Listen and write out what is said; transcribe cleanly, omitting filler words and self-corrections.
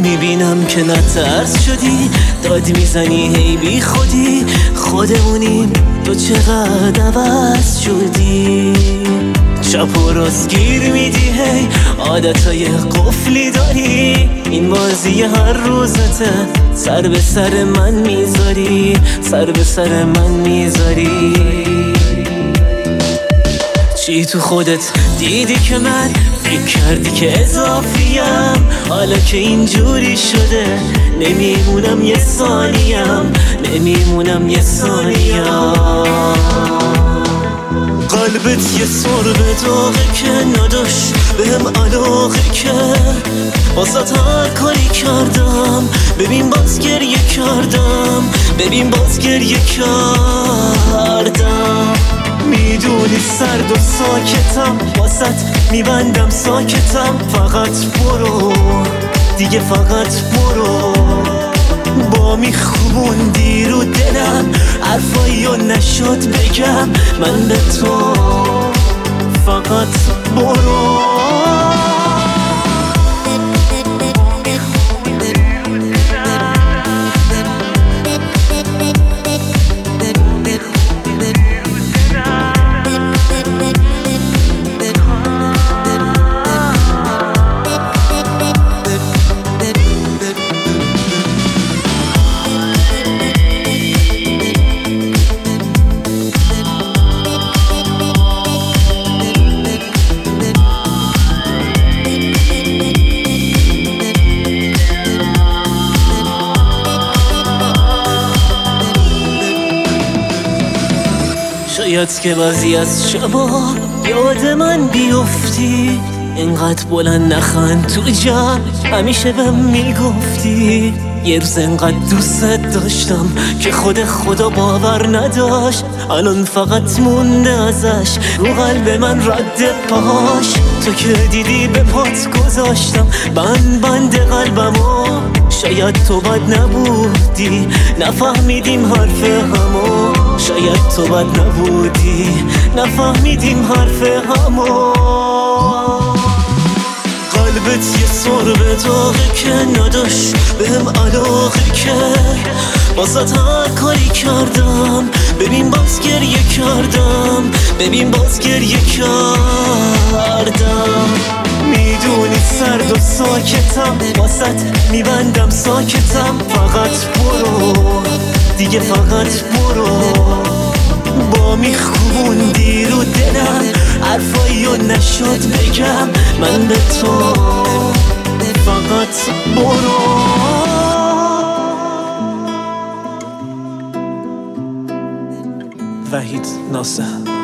میبینم که نترس شدی، داد میزنی هی بی خودی، خودمونیم تو چقدر عوض شدی. چپ و راست گیر میدی هی، عادتای قفلی داری، این بازی هر روزته، سر به سر من میذاری، سر به سر من میذاری. چی تو خودت دیدی که من فکر کردی که اضافیم؟ حالا که اینجوری شده نمیمونم یه ثانیم، نمیمونم یه ثانیم. قلبت یه سربه داغه که نداشت بهم علاقه که واسه هر کاری کردم، ببین باز گریه کردم، ببین باز گریه کردم. میدونی سرد و ساکتم، واسط میبندم ساکتم، فقط برو دیگه، فقط برو. با میخوندی رو دلم حرفایی و نشد بگم من به تو، فقط برو. شاید که بعضی از شبا یاد من بیفتی، اینقدر بلند نخند تو جمع، همیشه بهم میگفتی. یه روز اینقدر دوست داشتم که خود خدا باور نداشت، الان فقط مونده ازش رو قلب من رد پاش. تو که دیدی به پات گذاشتم بند قلبمو، شاید تو بد نبودی نفهمیدیم حرف همو، شاید تو بد نبودی نفهمیدیم حرف همو. قلبت یه سربه داغه که نداشت بهم علاقه که واسه هر کاری کردم، ببین باز گریه کردم، ببین باز گریه کردم. میدونی سرد و ساکتم، واسط میبندم ساکتم، فقط برو دیگه، فقط برو. با میخوندی رو دلم حرفایی و نشد بگم من به تو، فقط برو. وحید ناصر.